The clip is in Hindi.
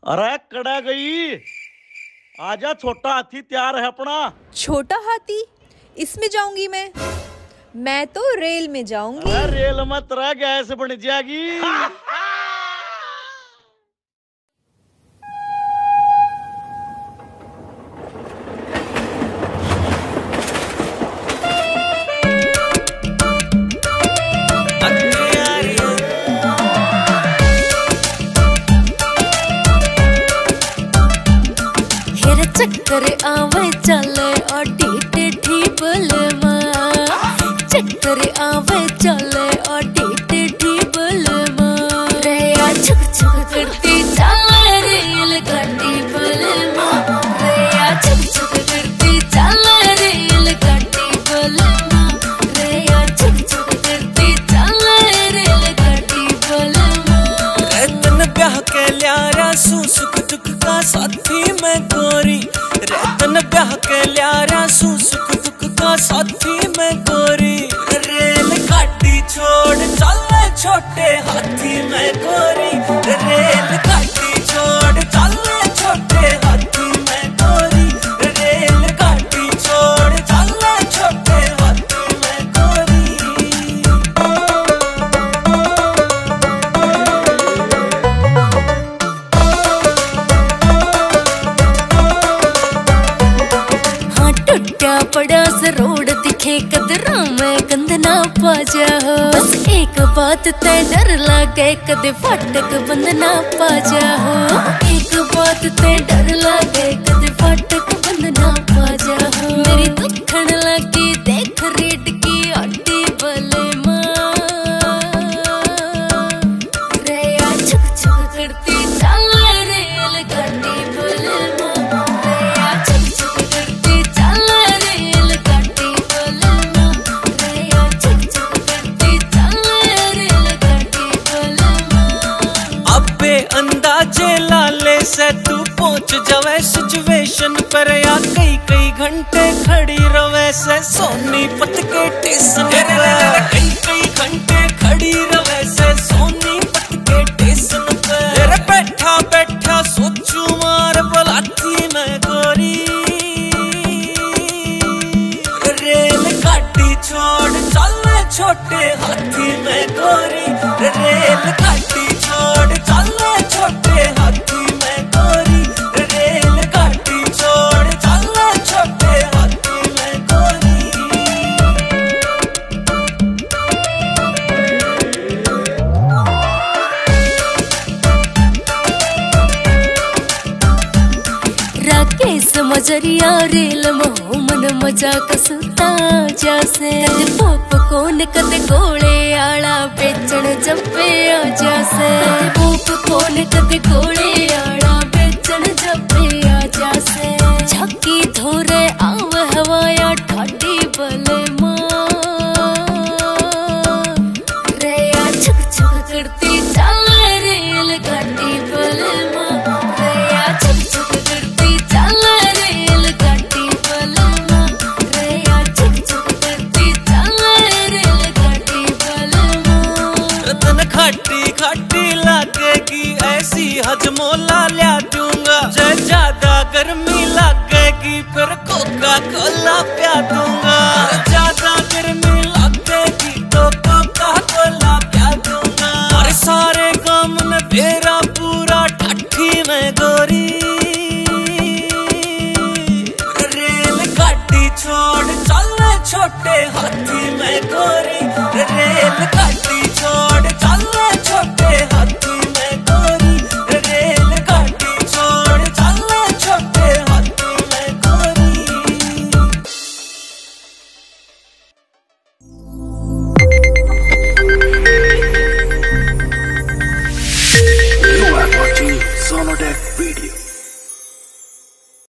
अरे कड़ा गई, आजा छोटा हाथी तैयार है अपना। छोटा हाथी? इसमें जाऊंगी मैं तो रेल में जाऊंगी। अरे रेल मत रह, गैस बन जाएगी। चक्कर आवे चले और टीटे ठीबल माँ, चक्कर आवे चले और टीटे ठीबल माँ। रेया छुक छुक करती चले रेल गाड़ी बल माँ, रेया छुक छुक करती चले रेल गाड़ी बल माँ, रेया छुक छुक करती चले रेल गाड़ी बल माँ। रतन ब्याह के लियारा सू सुख दुख का साथी मैं गोरी, रतन ब्याह के लियारा सू सुख दुख का साथी मैं गोरी। रेल गाड़ी छोड़ चले छोटे हाथी मैं गोरी, रेल गाड़ी छोड़ चले छोटे हाथी मैं गोरी, रेल गाड़ी छोड़ चले छोटे हाथी मैं गोरी। टुट्टा पड़ा सा रोड दिखे कदरा में गंदना पा जाओ, बस एक बात तय डर लागे कदे फाटक बंद ना पा जाओ, एक बात तय डर लागे कदे फाटक बंद ना पा जाओ। मेरी दुखन लगी देख रेड की आटी बले माँ, रेया छुक छुक करती चल रेल गाड़ी बले माँ, रेया छुक छुक करती चल रेल गाड़ी बले माँ, रेया छुक छुक करती चल रेल गाड़ी बले माँ। अबे अंदाजे लाले से तू पहुंच जावे सिचुएशन पर, या कई कई घंटे खड़ी रवे से सोनीपत के स्टेशन पर, कई कई घंटे खड़ी रवे से सोनीपत के स्टेशन पर। बैठा बैठा सोचू मार बुलाती मैं गोरी, रेल गाड़ी छोड़ चले छोटे हाथी मैं गोरी, रेल गाड़ी छोड़ चले छोटे हाथी मैं गोरी, रेल गाड़ी छोड़ चले छोटे हाथी मैं गोरी। राकेश मजरिया रेल में मन मजा कसुता जासे, कदे पॉपकॉर्न कदे गोले आला बेचण जब्बे आ जासे, कदे पॉपकॉर्न कदे गोले आला बेचण जब्बे आ जासे। झक्की धोरे आव हवाया ठाडी बले माँ, रेया छुक छुक करती चल रेल गाड़ी बले माँ, रेया छुक छुक करती चल रेल गाड़ी बले माँ, रेया छुक छुक करती चल रेल गाड़ी बले माँ। रतन खाटी खाटी लगेगी ऐसी हजमोला लिया दूंगा, जय ज्यादा गर्मी लगेगी फिर कोका कोला पिया दूंगा, ज्यादा गर्मी लगेगी तो कोका कोला पिया दूंगा। और सारे काम में तेरा पूरा ठाठी में गोरी, रेल गाड़ी छोड़ चले छोटे हाथी में गोरी।